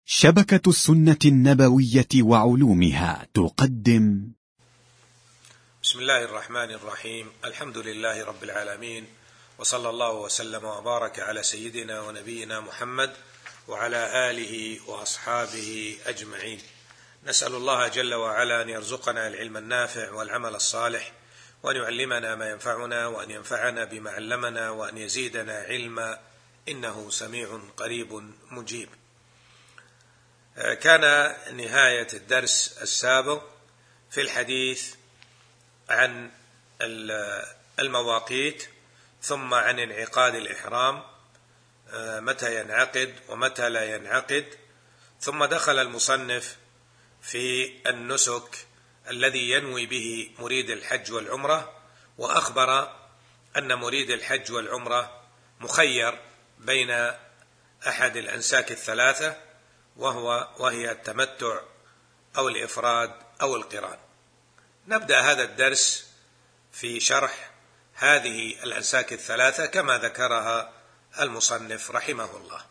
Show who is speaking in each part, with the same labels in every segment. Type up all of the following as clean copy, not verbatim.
Speaker 1: شبكة السنة النبوية وعلومها تقدم.
Speaker 2: بسم الله الرحمن الرحيم. الحمد لله رب العالمين، وصلى الله وسلم وبارك على سيدنا ونبينا محمد وعلى آله وأصحابه أجمعين. نسأل الله جل وعلا أن يرزقنا العلم النافع والعمل الصالح، وأن يعلمنا ما ينفعنا، وأن ينفعنا بما علمنا، وأن يزيدنا علما، إنه سميع قريب مجيب. كان نهاية الدرس السابق في الحديث عن المواقيت، ثم عن انعقاد الإحرام، متى ينعقد ومتى لا ينعقد، ثم دخل المصنف في النسك الذي ينوي به مريد الحج والعمرة، وأخبر أن مريد الحج والعمرة مخير بين أحد الأنساك الثلاثة، وهي التمتع أو الإفراد أو القران. نبدأ هذا الدرس في شرح هذه الأنساك الثلاثة كما ذكرها المصنف رحمه الله.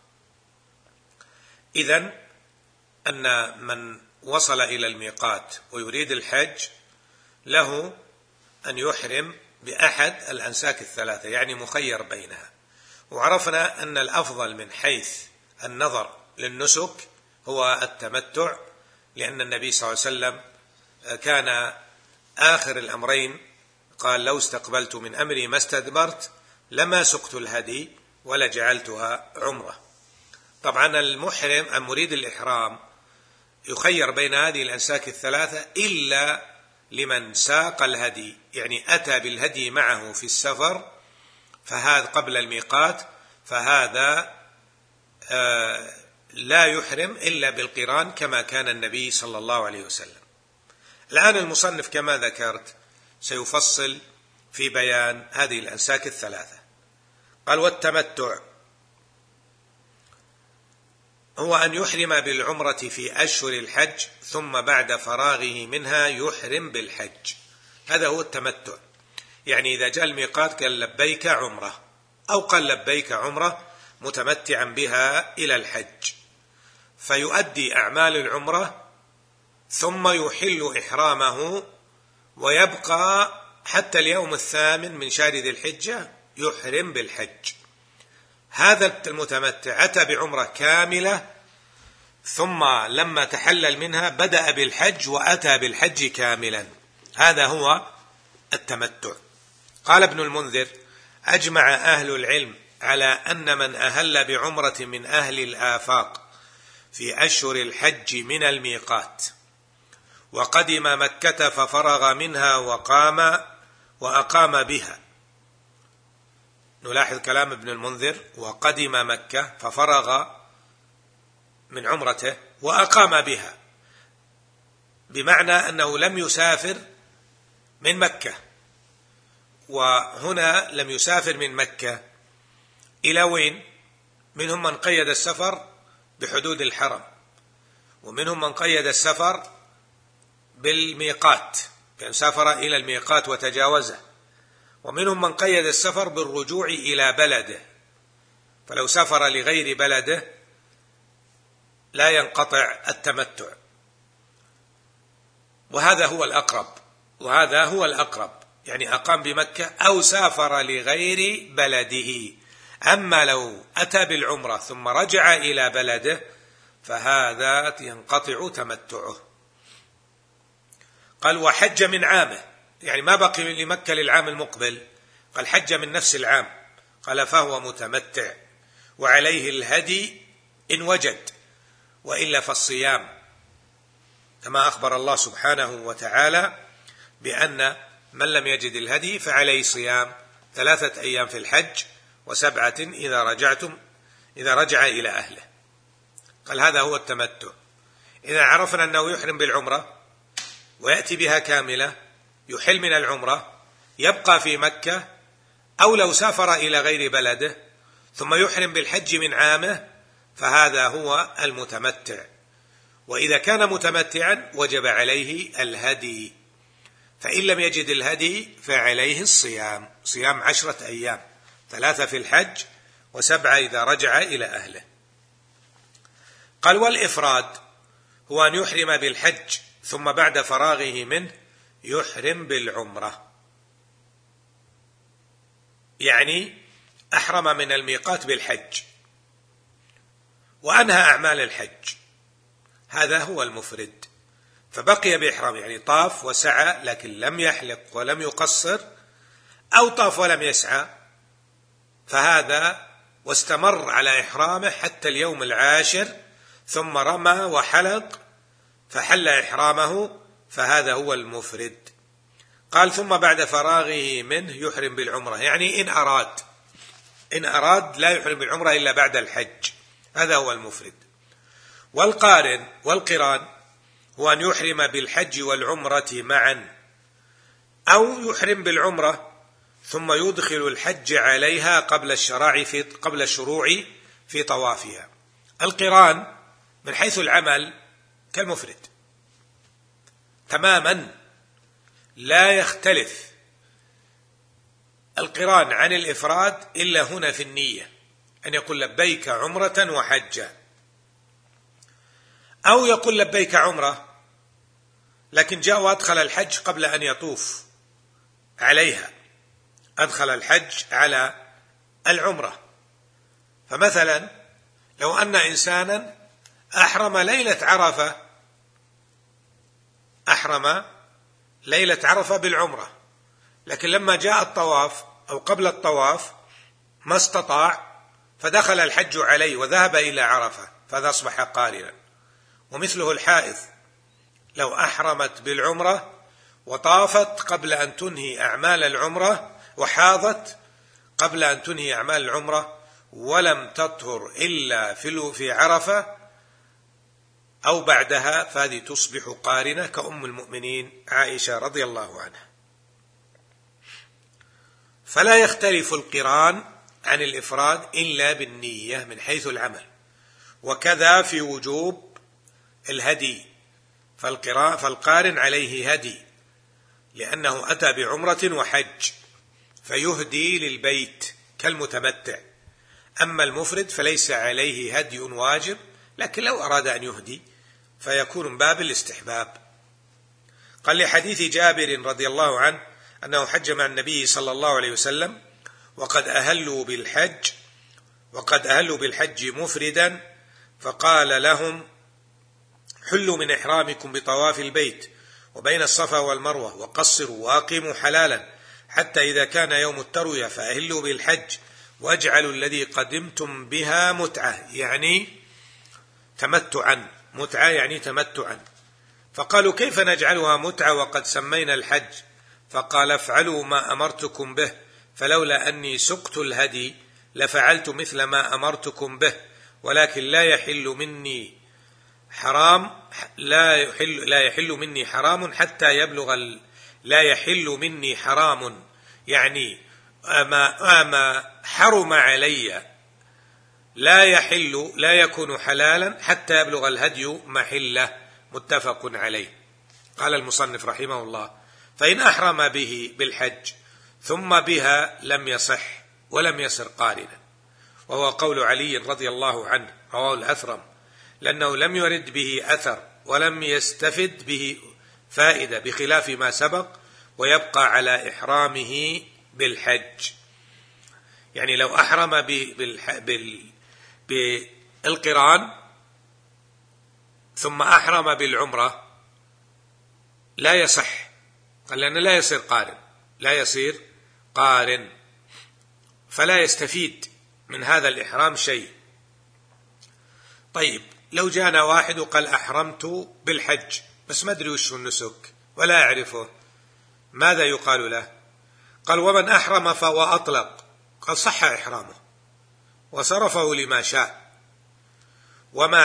Speaker 2: إذن أن من وصل إلى الميقات ويريد الحج له أن يحرم بأحد الأنساك الثلاثة، يعني مخير بينها. وعرفنا أن الأفضل من حيث النظر للنسك هو التمتع، لأن النبي صلى الله عليه وسلم كان آخر الأمرين قال: لو استقبلت من أمري ما استدبرت لما سقت الهدي ولا جعلتها عمرة. طبعا المحرم مريد الإحرام يخير بين هذه الأنساك الثلاثة إلا لمن ساق الهدي، يعني أتى بالهدي معه في السفر، فهذا قبل الميقات، فهذا لا يحرم إلا بالقران كما كان النبي صلى الله عليه وسلم. الآن المصنف كما ذكرت سيفصل في بيان هذه الأنساك الثلاثة. قال: والتمتع هو أن يحرم بالعمرة في أشهر الحج، ثم بعد فراغه منها يحرم بالحج. هذا هو التمتع، يعني إذا جاء الميقات قال لبيك عمرة، أو قال لبيك عمرة متمتعا بها إلى الحج، فيؤدي أعمال العمرة ثم يحل إحرامه، ويبقى حتى اليوم الثامن من شهر ذي الحجة يحرم بالحج. هذا المتمتع أتى بعمرة كاملة، ثم لما تحلل منها بدأ بالحج وأتى بالحج كاملا. هذا هو التمتع. قال ابن المنذر: أجمع أهل العلم على أن من أهل بعمرة من أهل الآفاق في أشهر الحج من الميقات وقدم مكة ففرغ منها وأقام بها. نلاحظ كلام ابن المنذر: وقدم مكة ففرغ من عمرته وأقام بها، بمعنى أنه لم يسافر من مكة. وهنا لم يسافر من مكة إلى وين؟ منهم من قيد السفر بحدود الحرم، ومنهم من قيد السفر بالميقات بأن سافر إلى الميقات وتجاوزه، ومنهم من قيد السفر بالرجوع إلى بلده، فلو سافر لغير بلده لا ينقطع التمتع. وهذا هو الأقرب، يعني أقام بمكة أو سافر لغير بلده. أما لو أتى بالعمرة ثم رجع إلى بلده فهذا ينقطع تمتعه. قال: وحج من عامه، يعني ما بقي لمكة للعام المقبل، قال حج من نفس العام، قال فهو متمتع، وعليه الهدي إن وجد، وإلا فالصيام، كما أخبر الله سبحانه وتعالى بأن من لم يجد الهدي فعليه صيام 3 أيام في الحج و7 إذا رجع إلى أهله. قال هذا هو التمتع. إذا عرفنا أنه يحرم بالعمرة ويأتي بها كاملة، يحل من العمرة، يبقى في مكة، أو لو سافر إلى غير بلده ثم يحرم بالحج من عامه، فهذا هو المتمتع. وإذا كان متمتعا وجب عليه الهدي، فإن لم يجد الهدي فعليه الصيام، صيام 10 أيام، 3 في الحج و7 إذا رجع إلى أهله. قال والإفراد هو أن يحرم بالحج ثم بعد فراغه منه يحرم بالعمرة، يعني أحرم من الميقات بالحج وأنهى أعمال الحج، هذا هو المفرد، فبقي بإحرام، يعني طاف وسعى لكن لم يحلق ولم يقصر، أو طاف ولم يسعى فهذا واستمر على إحرامه حتى اليوم العاشر ثم رمى وحلق فحل إحرامه، فهذا هو المفرد. قال ثم بعد فراغه منه يحرم بالعمرة، يعني إن أراد لا يحرم بالعمرة إلا بعد الحج، هذا هو المفرد. والقران هو أن يحرم بالحج والعمرة معا، أو يحرم بالعمرة ثم يدخل الحج عليها قبل الشروع في طوافها. القران من حيث العمل كالمفرد تماما، لا يختلف القران عن الإفراد إلا هنا في النية، أن يقول لبيك عمرة وحجا، أو يقول لبيك عمرة لكن جاء وأدخل الحج قبل أن يطوف عليها، أدخل الحج على العمرة. فمثلا لو أن إنسانا أحرم ليلة عرفة بالعمرة، لكن لما جاء الطواف أو قبل الطواف ما استطاع فدخل الحج عليه وذهب إلى عرفة، فهذا أصبح قارنا. ومثله الحائض لو أحرمت بالعمرة وطافت قبل أن تنهي أعمال العمرة، وحاضت قبل أن تنهي أعمال العمرة ولم تطهر إلا في عرفة أو بعدها، فهذه تصبح قارنة كأم المؤمنين عائشة رضي الله عنها. فلا يختلف القران عن الإفراد إلا بالنية من حيث العمل، وكذا في وجوب الهدي، فالقارن عليه هدي لأنه أتى بعمرة وحج فيهدي للبيت كالمتمتع. أما المفرد فليس عليه هدي واجب، لكن لو أراد أن يهدي فيكون من باب الاستحباب. قال لحديث جابر رضي الله عنه أنه حج مع النبي صلى الله عليه وسلم وقد أهلوا بالحج مفردا، فقال لهم حلوا من إحرامكم بطواف البيت وبين الصفا والمروة وقصروا وأقيموا حلالا حتى إذا كان يوم التروية فأهلوا بالحج واجعلوا الذي قدمتم بها متعة، يعني تمتعا، متعة يعني تمتعا. فقالوا كيف نجعلها متعة وقد سمينا الحج؟ فقال افعلوا ما أمرتكم به، فلولا أني سقت الهدي لفعلت مثل ما أمرتكم به، ولكن لا يحل مني حرام حتى يبلغ لا يحل مني حرام، يعني ما حرم علي لا يكون حلالا حتى يبلغ الهدي محله، متفق عليه. قال المصنف رحمه الله فإن أحرم بالحج ثم بها لم يصح ولم يصر قارنا، وهو قول علي رضي الله عنه رواه الأثرم، لأنه لم يرد به أثر ولم يستفد به فائدة بخلاف ما سبق، ويبقى على إحرامه بالحج. يعني لو أحرم بالقران ثم أحرم بالعمرة لا يصح، قال لأنه لا يصير قارن فلا يستفيد من هذا الإحرام شيء. طيب لو جانا واحد وقال أحرمت بالحج بس ما أدري وش النسك ولا أعرفه، ماذا يقال له؟ قال ومن أحرم وأطلق، قال صح إحرامه وصرفه لما شاء، وما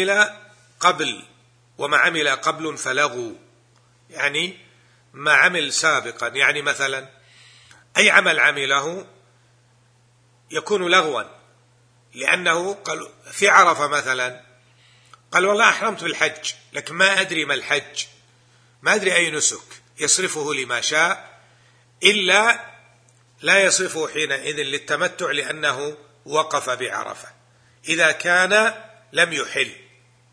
Speaker 2: عمل قبل فلغو، يعني ما عمل سابقا، يعني مثلا أي عمل عمله يكون لغوا، لأنه قال في عرفة مثلا قال والله أحرمت بالحج لكن ما أدري ما الحج، ما أدري أي نسك، يصرفه لما شاء، إلا لا يصرفه حينئذ للتمتع لأنه وقف بعرفة إذا كان لم يحل.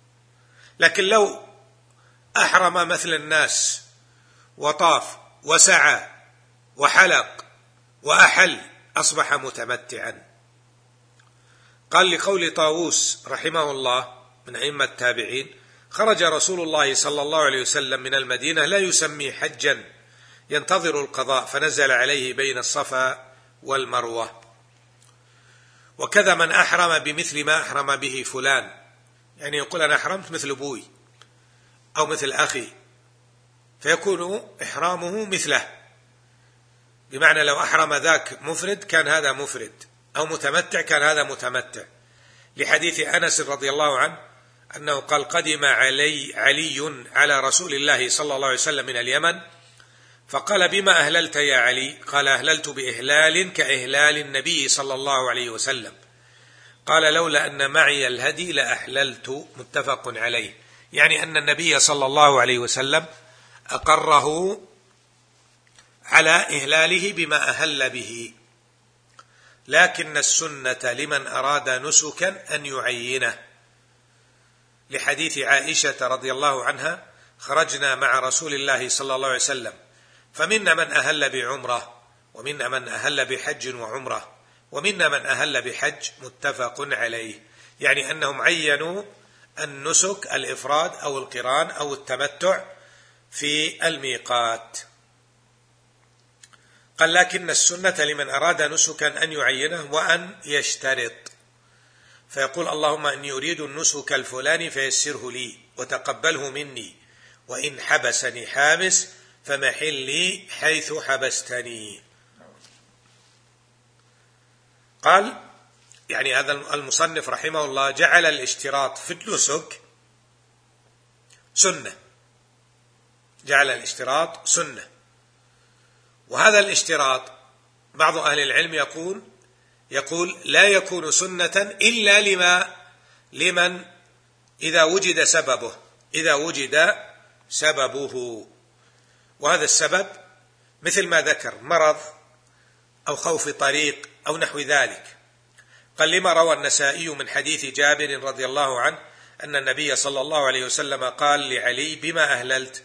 Speaker 2: لكن لو أحرم مثل الناس وطاف وسعى وحلق وأحل أصبح متمتعا. قال لقول طاووس رحمه الله من أئمة التابعين: خرج رسول الله صلى الله عليه وسلم من المدينة لا يسمي حجا ينتظر القضاء، فنزل عليه بين الصفا والمروة. وكذا من أحرم بمثل ما أحرم به فلان، يعني يقول أنا أحرمت مثل أبوي أو مثل أخي، فيكون إحرامه مثله، بمعنى لو أحرم ذاك مفرد كان هذا مفرد، أو متمتع كان هذا متمتع، لحديث أنس رضي الله عنه أنه قال: قدم علي على رسول الله صلى الله عليه وسلم من اليمن، فقال: بما أهللت يا علي؟ قال: أهللت بإهلال كإهلال النبي صلى الله عليه وسلم. قال: لولا أن معي الهدي لأحللت. متفق عليه، يعني أن النبي صلى الله عليه وسلم أقره على إهلاله بما أهل به، لكن السنة لمن أراد نسكا أن يعينه، لحديث عائشة رضي الله عنها: خرجنا مع رسول الله صلى الله عليه وسلم فمنا من أهل بعمرة، ومنا من أهل بحج وعمرة، ومنا من أهل بحج. متفق عليه، يعني أنهم عينوا النسك الإفراد أو القران أو التمتع في الميقات. قال: لكن السنة لمن أراد نسكا أن يعينه وأن يشترط، فيقول: اللهم إني أريد النسك الفلاني فيسره لي وتقبله مني، وإن حبسني حابس فمحلي حيث حبستني. قال يعني هذا المصنف رحمه الله جعل الاشتراط في النسك سنة، جعل الاشتراط سنة. وهذا الاشتراط بعض أهل العلم يقول لا يكون سنة إلا لمن إذا وجد سببه، وهذا السبب مثل ما ذكر: مرض أو خوف طريق أو نحو ذلك. قال: لما روى النسائي من حديث جابر رضي الله عنه أن النبي صلى الله عليه وسلم قال لعلي: بما أهللت؟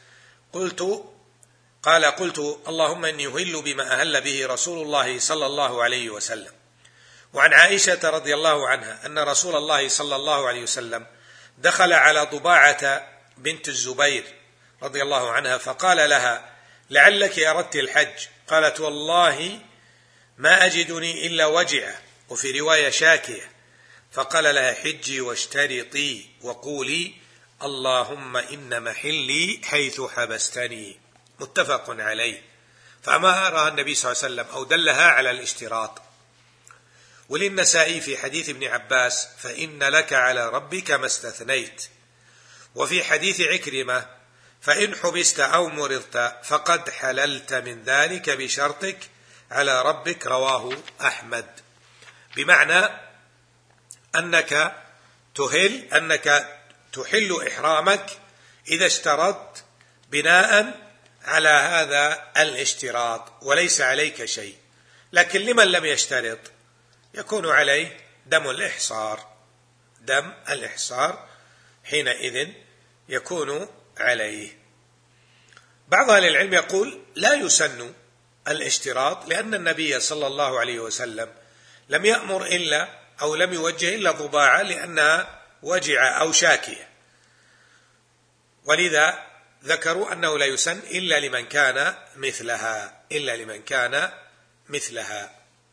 Speaker 2: قلت: اللهم إني أهل بما أهل به رسول الله صلى الله عليه وسلم. وعن عائشة رضي الله عنها أن رسول الله صلى الله عليه وسلم دخل على ضباعة بنت الزبير رضي الله عنها فقال لها: لعلك أردت الحج؟ قالت: والله ما أجدني إلا وجعة، وفي رواية شاكية. فقال لها: حجي واشترطي وقولي اللهم إن محلي حيث حبستني. متفق عليه. فأمرها النبي صلى الله عليه وسلم أو دلها على الاشتراط. وللنسائي في حديث ابن عباس: فإن لك على ربك ما استثنيت. وفي حديث عكرمة: فإن حبست أو مرضت فقد حللت من ذلك بشرطك على ربك. رواه أحمد. بمعنى أنك تحل إحرامك إذا اشترطت بناء على هذا الاشتراط وليس عليك شيء. لكن لمن لم يشترط يكون عليه دم الإحصار حينئذ يكون عليه. بعض أهل العلم يقول: لا يسن الاشتراط، لأن النبي صلى الله عليه وسلم لم يأمر إلا أو لم يوجه إلا ضباعة لأنها وجعة أو شاكية، ولذا ذكروا أنه لا يسن إلا لمن كان مثلها.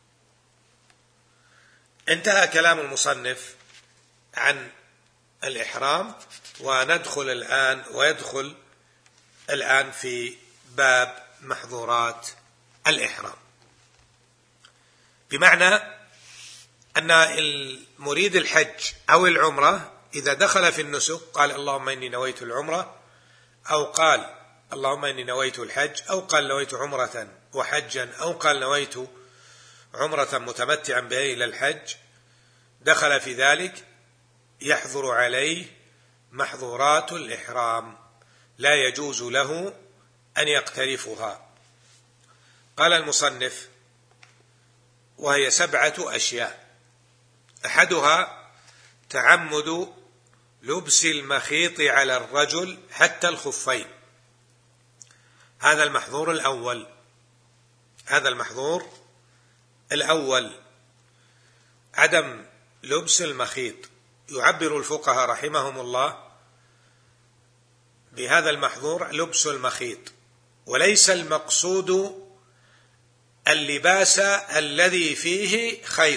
Speaker 2: انتهى كلام المصنف عن الإحرام، ويدخل الآن في باب محظورات الإحرام، بمعنى أن المريد الحج أو العمرة إذا دخل في النسك قال: اللهم إني نويت العمرة، أو قال: اللهم إني نويت الحج، أو قال: نويت عمرة وحجا، أو قال: نويت عمرة متمتعا بها إلى الحج، دخل في ذلك يحظر عليه محظورات الإحرام، لا يجوز له أن يقترفها. قال المصنف: وهي 7 أشياء. أحدها تعمد لبس المخيط على الرجل حتى الخفين. هذا المحظور الأول عدم لبس المخيط. يعبر الفقهاء رحمهم الله بهذا المحظور لبس المخيط، وليس المقصود اللباس الذي فيه خيط،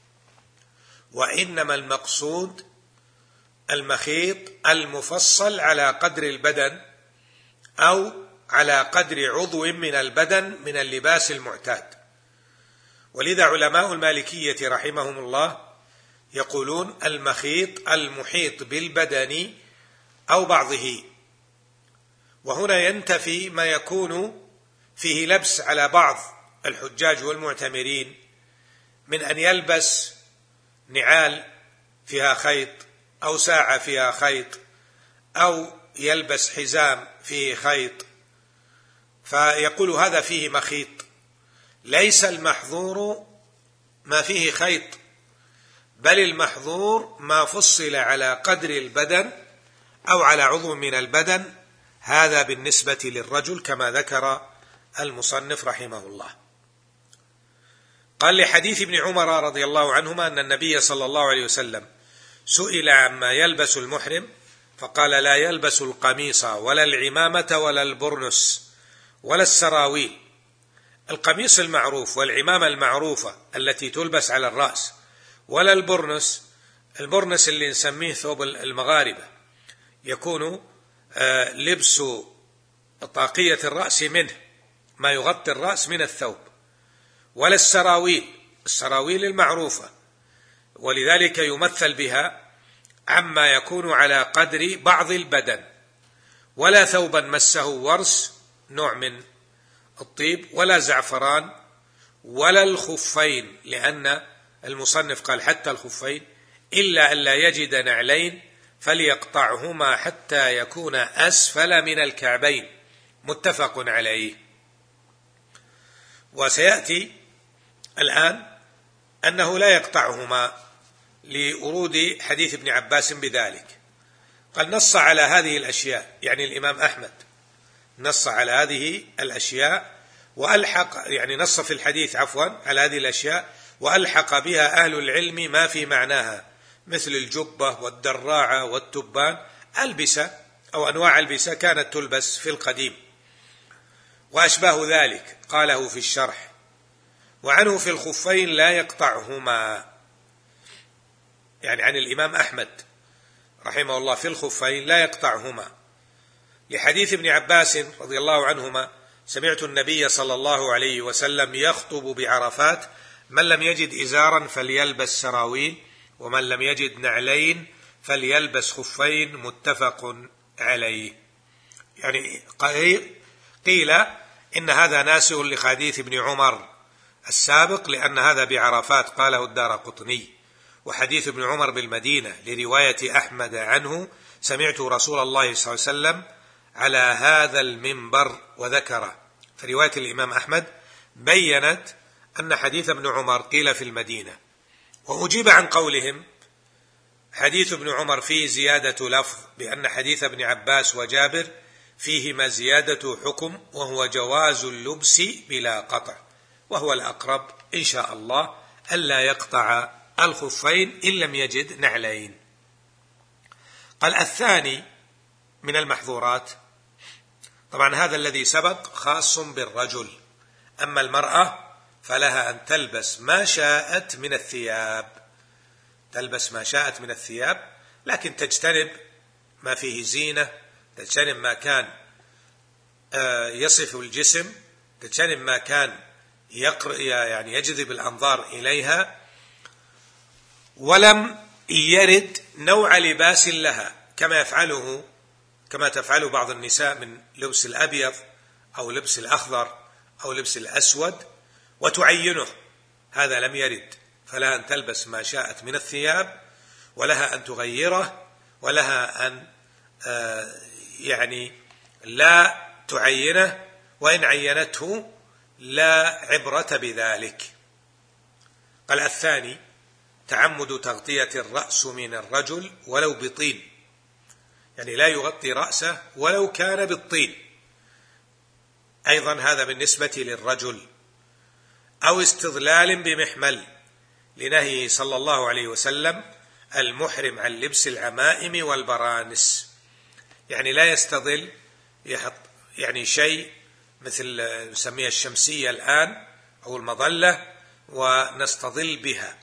Speaker 2: وإنما المقصود المخيط المفصل على قدر البدن أو على قدر عضو من البدن من اللباس المعتاد. ولذا علماء المالكية رحمهم الله يقولون المخيط المحيط بالبدن أو بعضه. وهنا ينتفي ما يكون فيه لبس على بعض الحجاج والمعتمرين من أن يلبس نعال فيها خيط أو ساعة فيها خيط أو يلبس حزام فيه خيط، فيقول هذا فيه مخيط. ليس المحظور ما فيه خيط، بل المحظور ما فصل على قدر البدن أو على عضو من البدن. هذا بالنسبة للرجل كما ذكر المصنف رحمه الله. قال لحديث ابن عمر رضي الله عنهما أن النبي صلى الله عليه وسلم سئل عما يلبس المحرم فقال لا يلبس القميص ولا العمامة ولا البرنس ولا السراويل. القميص المعروف والعمامة المعروفة التي تلبس على الرأس، ولا البرنس اللي نسميه ثوب المغاربة يكون لبس طاقية الرأس منه ما يغطي الرأس من الثوب، ولا السراويل المعروفة، ولذلك يمثل بها عما يكون على قدر بعض البدن، ولا ثوبا مسه ورس نوع من الطيب، ولا زعفران، ولا الخفين، لأن المصنف قال حتى الخفين، إلا أن لا يجد نعلين فليقطعهما حتى يكون أسفل من الكعبين، متفق عليه. وسيأتي الآن أنه لا يقطعهما لورود حديث ابن عباس بذلك. قال نص على هذه الأشياء، يعني الإمام أحمد نص على هذه الأشياء وألحق، يعني نص في الحديث على هذه الأشياء وألحق بها أهل العلم ما في معناها، مثل الجبة والدراعة والتبان، ألبسة أو أنواع ألبسة كانت تلبس في القديم وأشباه ذلك. قاله في الشرح. وعنه في الخفين لا يقطعهما، يعني عن الإمام أحمد رحمه الله في الخفين لا يقطعهما، لحديث ابن عباس رضي الله عنهما سمعت النبي صلى الله عليه وسلم يخطب بعرفات من لم يجد إزارا فليلبس سراويل ومن لم يجد نعلين فليلبس خفين، متفق عليه. يعني قيل إن هذا ناسخ لحديث ابن عمر السابق لأن هذا بعرفات، قاله الدارقطني. وحديث ابن عمر بالمدينة لرواية أحمد عنه سمعت رسول الله صلى الله عليه وسلم على هذا المنبر وذكره. فرواية الإمام أحمد بيّنت أن حديث ابن عمر قيل في المدينة. وأجيب عن قولهم حديث ابن عمر فيه زيادة لفظ بأن حديث ابن عباس وجابر فيهما زيادة حكم وهو جواز اللبس بلا قطع، وهو الأقرب إن شاء الله ألا يقطع الخفين إن لم يجد نعلين. قال الثاني من المحظورات، طبعا هذا الذي سبق خاص بالرجل، أما المرأة فلها أن تلبس ما شاءت من الثياب، لكن تجتنب ما فيه زينة، تجتنب ما كان يصف الجسم، تجتنب ما كان يعني يجذب الأنظار إليها. ولم يرد نوع لباس لها كما تفعل بعض النساء من لبس الأبيض أو لبس الأخضر أو لبس الأسود وتعينه، هذا لم يرد. فلها أن تلبس ما شاءت من الثياب، ولها أن تغيره، ولها أن يعني لا تعينه، وإن عينته لا عبرة بذلك. قال الثاني تعمد تغطية الرأس من الرجل ولو بطين، يعني لا يغطي رأسه ولو كان بالطين. أيضا هذا بالنسبة للرجل. أو استظلال بمحمل لنهيه صلى الله عليه وسلم المحرم عن لبس العمائم والبرانس، يعني لا يستظل، يحط يعني شيء مثل نسميها الشمسية الآن أو المظلة ونستظل بها.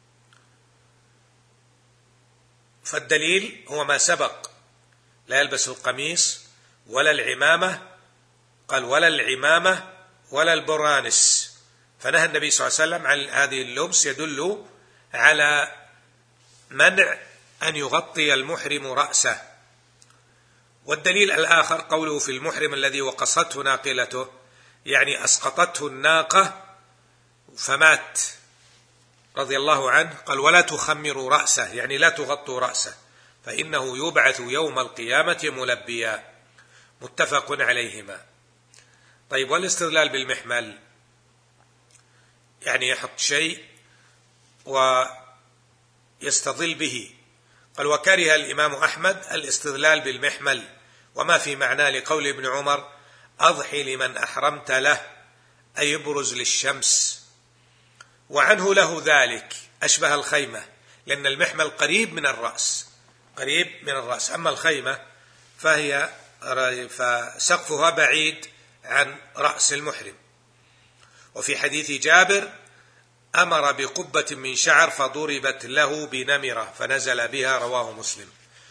Speaker 2: فالدليل هو ما سبق، لا يلبس القميص ولا العمامة، قال ولا العمامة ولا البرانس، فنهى النبي صلى الله عليه وسلم عن هذه اللبس، يدل على منع أن يغطي المحرم رأسه. والدليل الآخر قوله في المحرم الذي وقصته ناقلته، يعني أسقطته الناقة فمات رضي الله عنه، قال ولا تخمروا رأسه، يعني لا تغطوا رأسه فإنه يبعث يوم القيامة ملبيا، متفق عليهما. طيب، والاستدلال بالمحمل يعني يحط شيء ويستظل به. قال وكره الإمام أحمد الاستدلال بالمحمل وما في معناه لقول ابن عمر أضحي لمن أحرمت له، أي يبرز للشمس، وعنه له ذلك أشبه الخيمة، لأن المحمل قريب من الرأس، أما الخيمة فسقفها بعيد عن رأس المحرم. وفي حديث جابر أمر بقبة من شعر فضربت له بنمرة فنزل بها، رواه مسلم.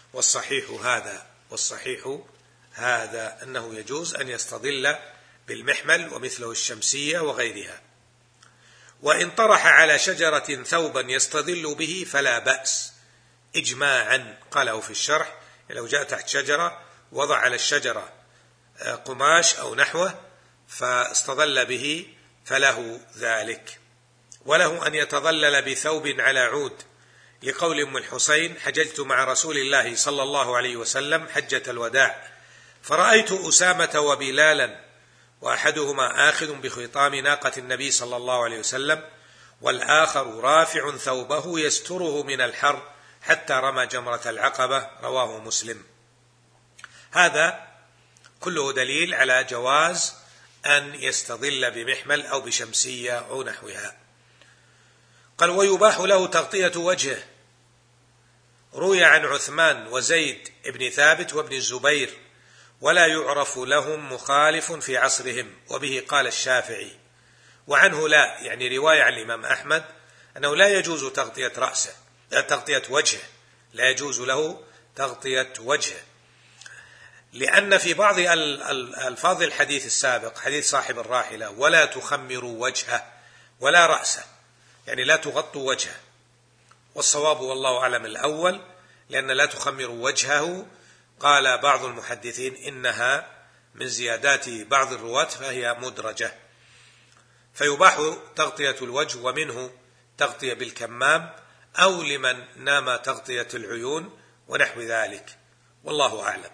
Speaker 2: والصحيح هذا أنه يجوز أن يستظل بالمحمل ومثله الشمسية وغيرها. وإن طرح على شجرة ثوبا يستظل به فلا بأس إجماعا، قاله في الشرح، لو جاء تحت شجرة وضع على الشجرة قماش أو نحوه فاستظل به فله ذلك. وله أن يتظلل بثوب على عود، لقول أم الحسين حججت مع رسول الله صلى الله عليه وسلم حجة الوداع فرأيت أسامة وبلالا وأحدهما آخذ بخطام ناقة النبي صلى الله عليه وسلم والآخر رافع ثوبه يستره من الحر حتى رمى جمرة العقبة، رواه مسلم. هذا كله دليل على جواز أن يستظل بمحمل أو بشمسية أو نحوها. قال ويباح له تغطية وجهه. روي عن عثمان وزيد بن ثابت وابن الزبير ولا يعرف لهم مخالف في عصرهم، وبه قال الشافعي. وعنه لا، يعني رواية عن الإمام أحمد أنه لا يجوز تغطية وجهه، لا يجوز له تغطية وجهه، لأن في بعض الفاظ الحديث السابق حديث صاحب الراحلة ولا تخمروا وجهه ولا رأسه، يعني لا تغطوا وجهه. والصواب والله أعلم الأول، لأن لا تخمروا وجهه قال بعض المحدثين إنها من زيادات بعض الرواة فهي مدرجة، فيباح تغطية الوجه، ومنه تغطية بالكمام أو لمن نام تغطية العيون ونحو ذلك، والله أعلم.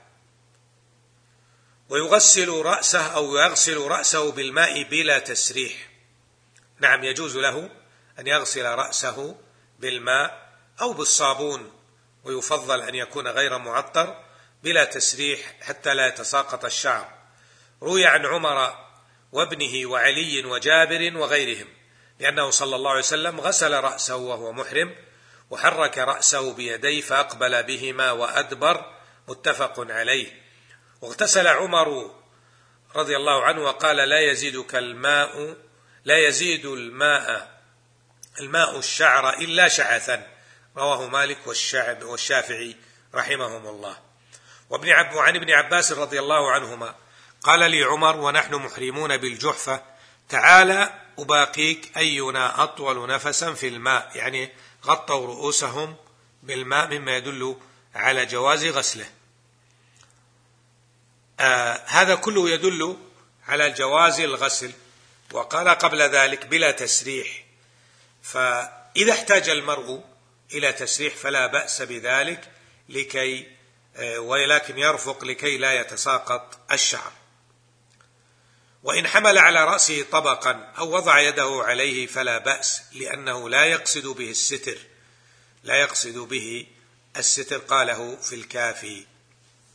Speaker 2: ويغسل رأسه أو يغسل رأسه بالماء بلا تسريح. نعم، يجوز له أن يغسل رأسه بالماء أو بالصابون، ويفضل أن يكون غير معطر بلا تسريح حتى لا يتساقط الشعر. روي عن عمر وابنه وعلي وجابر وغيرهم لأنه صلى الله عليه وسلم غسل رأسه وهو محرم وحرك رأسه بيديه فأقبل بهما وأدبر، متفق عليه. واغتسل عمر رضي الله عنه وقال لا يزيد الماء الشعر إلا شعثا، رواه مالك والشافعي رحمهم الله. وعن ابن عباس رضي الله عنهما قال لي عمر ونحن محرمون بالجحفة تعالى أباقيك أينا أطول نفسا في الماء، يعني غطوا رؤوسهم بالماء، مما يدل على جواز غسله. هذا كله يدل على جواز الغسل. وقال قبل ذلك بلا تسريح، فإذا احتاج المرء إلى تسريح فلا بأس بذلك ولكن يرفق لكي لا يتساقط الشعر. وإن حمل على رأسه طبقا أو وضع يده عليه فلا بأس، لأنه لا يقصد به الستر، قاله في الكافي.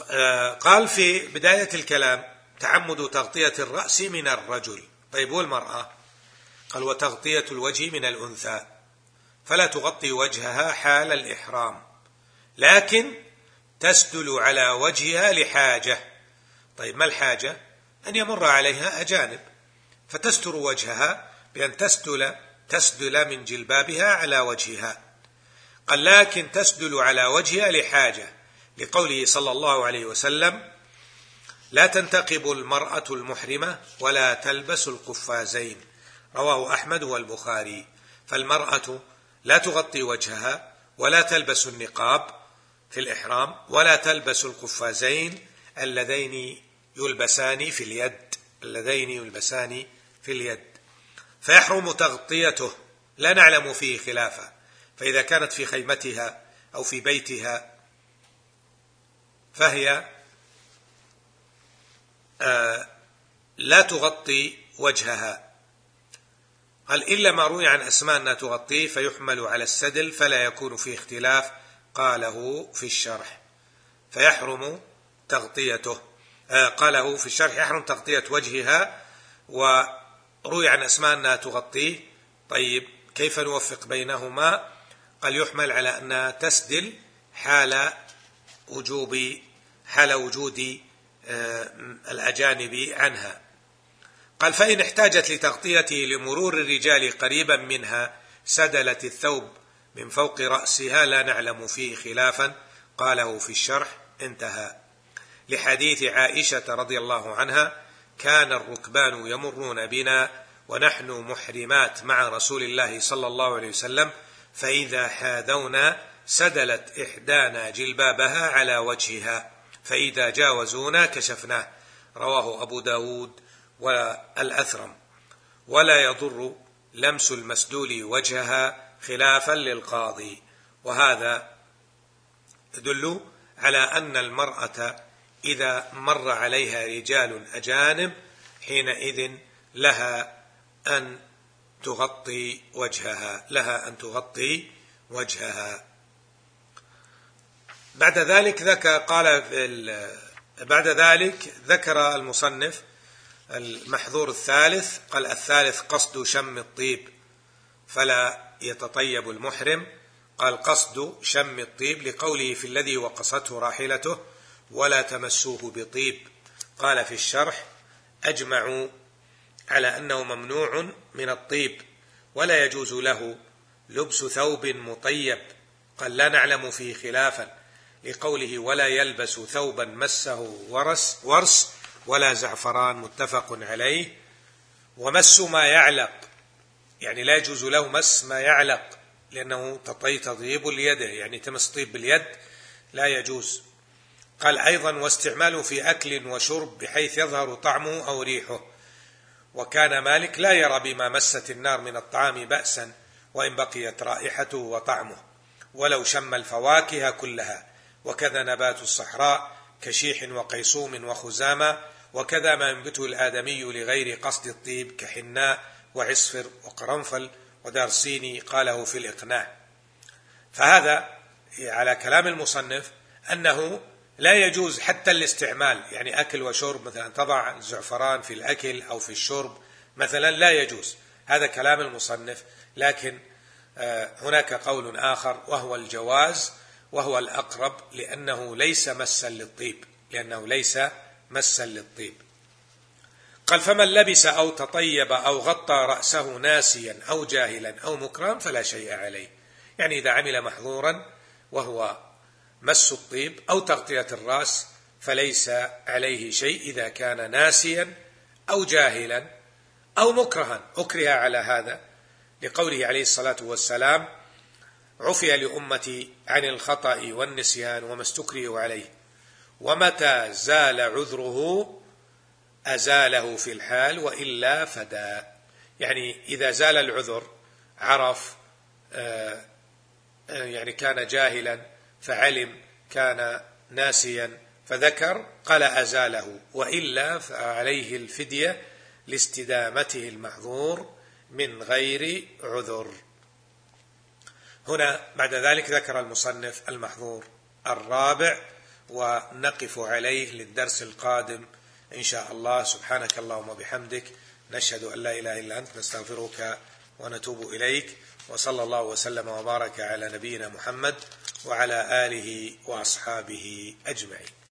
Speaker 2: قال في بداية الكلام تعمد تغطية الرأس من الرجل. طيب والمرأة؟ قال وتغطية الوجه من الأنثى، فلا تغطي وجهها حال الإحرام، لكن تسدل على وجهها لحاجة. طيب ما الحاجة؟ أن يمر عليها أجانب، فتستر وجهها بأن تسدل من جلبابها على وجهها. قال لكن تسدل على وجهها لحاجة، لقوله صلى الله عليه وسلم: لا تنتقب المرأة المحرمة ولا تلبس القفازين، رواه أحمد والبخاري. فالمرأة لا تغطي وجهها ولا تلبس النقاب في الإحرام ولا تلبس القفازين اللذين يلبسان في اليد، فيحرم تغطيته، لا نعلم فيه خلافا. فإذا كانت في خيمتها أو في بيتها فهي لا تغطي وجهها. قال إلا ما روي عن أسماء أنها تغطيه فيحمل على السدل فلا يكون فيه اختلاف، قاله في الشرح فيحرم تغطيته. قاله في الشرح يحرم تغطية وجهها، وروي عن أسماء أنها تغطيه. طيب كيف نوفق بينهما؟ قال يحمل على أنها تسدل حال وجود الأجانب عنها. قال فإن احتاجت لتغطيته لمرور الرجال قريبا منها سدلت الثوب من فوق رأسها، لا نعلم فيه خلافا، قاله في الشرح. انتهى. لحديث عائشة رضي الله عنها: كان الركبان يمرون بنا ونحن محرمات مع رسول الله صلى الله عليه وسلم، فإذا حاذونا سدلت إحدانا جلبابها على وجهها، فإذا جاوزونا كشفناه، رواه أبو داود والأثرم. ولا يضر لمس المسدول وجهها خلافا للقاضي. وهذا يدل على أن المرأة إذا مر عليها رجال أجانب حينئذ لها أن تغطي وجهها. بعد ذلك ذكر المصنف المحظور الثالث. قال الثالث قصد شم الطيب فلا يتطيب المحرم. قال قصد شم الطيب لقوله في الذي وقصته راحلته: ولا تمسوه بطيب. قال في الشرح: أجمعوا على أنه ممنوع من الطيب ولا يجوز له لبس ثوب مطيب. قال لا نعلم فيه خلافا، لقوله: ولا يلبس ثوبا مسه ورس ولا زعفران، متفق عليه. ومس ما يعلق، يعني لا يجوز له مس ما يعلق، لأنه تطيب اليد، يعني تمس طيب باليد لا يجوز. قال أيضا: واستعماله في أكل وشرب بحيث يظهر طعمه أو ريحه. وكان مالك لا يرى بما مست النار من الطعام بأسا وإن بقيت رائحته وطعمه، ولو شم الفواكه كلها، وكذا نبات الصحراء كشيح وقيصوم وخزامة، وكذا ما ينبته الآدمي لغير قصد الطيب كحناء وعصفر وقرنفل ودارسيني، قاله في الإقناع. فهذا على كلام المصنف أنه لا يجوز حتى الاستعمال، يعني أكل وشرب، مثلا تضع الزعفران في الأكل أو في الشرب مثلا لا يجوز، هذا كلام المصنف. لكن هناك قول آخر وهو الجواز، وهو الأقرب، لأنه ليس مسا للطيب. قال فمن لبس أو تطيب أو غطى رأسه ناسيا أو جاهلا أو مكرها فلا شيء عليه. يعني إذا عمل محظورا وهو مس الطيب أو تغطية الرأس فليس عليه شيء إذا كان ناسيا أو جاهلا أو مكرها، أكره على هذا، لقوله عليه الصلاة والسلام: عفي لأمتي عن الخطأ والنسيان وما استكرهوا عليه، ومتى زال عذره أزاله في الحال وإلا فدا. يعني إذا زال العذر، عرف، يعني كان جاهلا فعلم، كان ناسيا فذكر، قال أزاله، وإلا فعليه الفدية لاستدامته المحظور من غير عذر. هنا بعد ذلك ذكر المصنف المحظور الرابع، ونقف عليه للدرس القادم إن شاء الله. سبحانك اللهم وبحمدك، نشهد أن لا إله إلا أنت، نستغفرك ونتوب إليك. وصلى الله وسلم وبارك على نبينا محمد وعلى آله وأصحابه أجمعين.